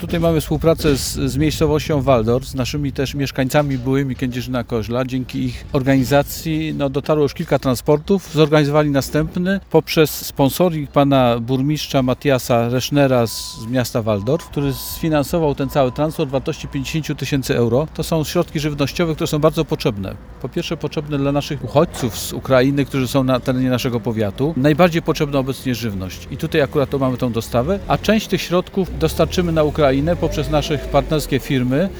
Tutaj mamy współpracę z miejscowością Waldorf, z naszymi też mieszkańcami byłymi Kędzierzyna-Koźla. Dzięki ich organizacji dotarło już kilka transportów. Zorganizowali następny poprzez sponsoring pana burmistrza Matiasa Reschnera z miasta Waldorf, który sfinansował ten cały transport w wartości 50 tysięcy euro. To są środki żywnościowe, które są bardzo potrzebne. Po pierwsze potrzebne dla naszych uchodźców z Ukrainy, którzy są na terenie naszego powiatu. Najbardziej potrzebna obecnie żywność. I tutaj akurat to mamy tą dostawę, a część tych środków dostarczymy na Ukrainę poprzez nasze partnerskie firmy,